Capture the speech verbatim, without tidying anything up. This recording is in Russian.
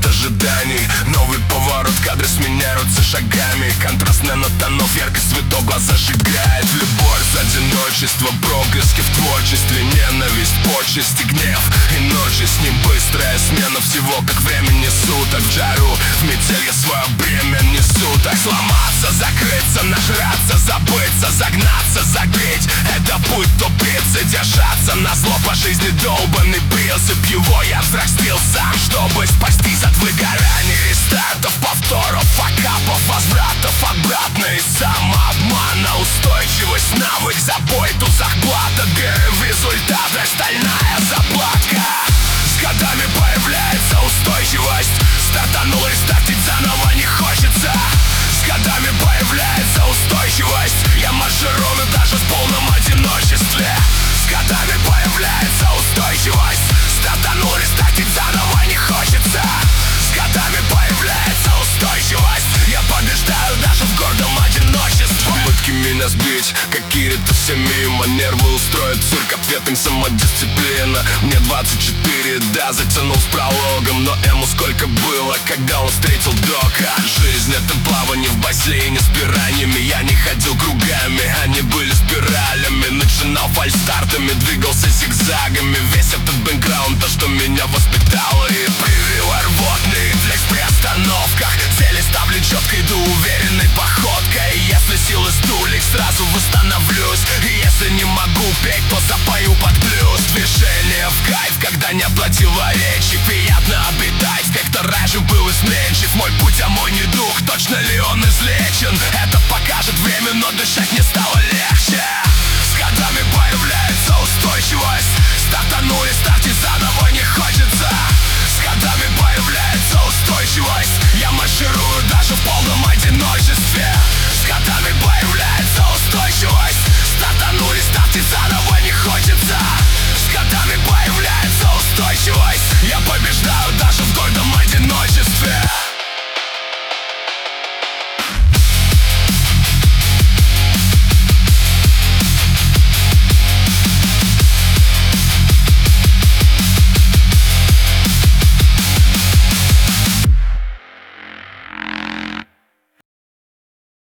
от ожиданий. Новый поворот, кадры сменяются шагами. Контрастная нота тонов, яркость цветов глаза сжигает. Любовь, одиночество, проблески в творчестве, ненависть, почести, гнев и ночи. С ним быстрая смена всего, как времени суток. В жару, в метель я свое бремя несу. Так сломаться, закрыться, нажраться, забыться, загнаться, загреть. Это путь тупицы, держаться на зло по жизни долбанный принцип. Его я взрастил сам, чтобы спастись от выгорания, рестартов, повторов, факапов, возвратов обратно и самообмана. Устойчивость, навык, забой, тузах, плата, ГМ, результаты, стальная заплатка. С годами появляется устойчивость. Стартанул, рестартить заново не хочется. С годами появляется устойчивость. Я марширую даже в полном одиночестве. С годами появляется устойчивость. Стартанул, рестартить заново не хочется. С годами появляется устойчивость. Я побеждаю даже в гордом одиночестве. Попытки меня сбить, как Кирита, все мимо. Нервы устроят цирк, ответом самодисциплина. Мне двадцать четыре, да, затянул с прологом. Но ему сколько было, когда он встретил Дока. Жизнь — это плавание в бассейне с пираньями. Я не ходил кругами, они были спиралями. Начинал фальстартами, двигался зигзагами. Весь этот бэкграунд, то, что меня воспитало и привило. Рвотный рефлекс при остановках. Цели ставлю четко, иду уверенной походкой. Если силы стульев, сразу восстановлюсь. И если не могу петь, то запою под плюс. Движение в кайф, когда не противоречий. Приятно обитать, как-то раньше был изменчив. Мой путь, а мой недуг, точно ли он излечен? Это покажет время, но дышать не стало легче. С годами появляется устойчивость. Стартанули, старте заново не хочется. С годами появляется устойчивость. Я марширую даже в пол